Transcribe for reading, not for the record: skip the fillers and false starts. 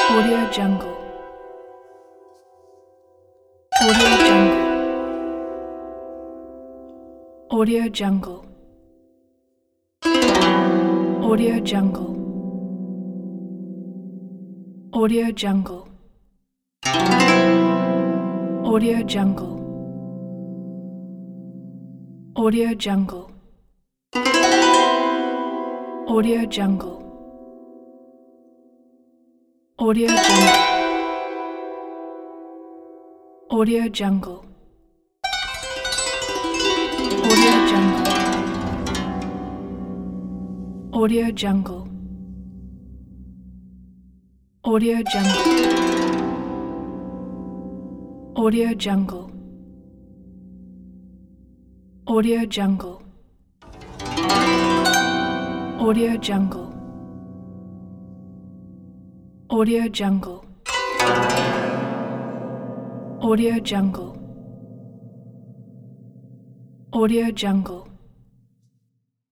Audio Jungle. Audio Jungle. Audio Jungle. Audio Jungle. Audio Jungle. Audio Jungle. Audio Jungle. Audio Jungle. Audio Jungle. Audio Jungle. Audio Jungle. Audio Jungle. Audio Jungle. Audio Jungle. Audio Jungle. Audio Jungle. Audio Jungle. Audio Jungle. Audio Jungle.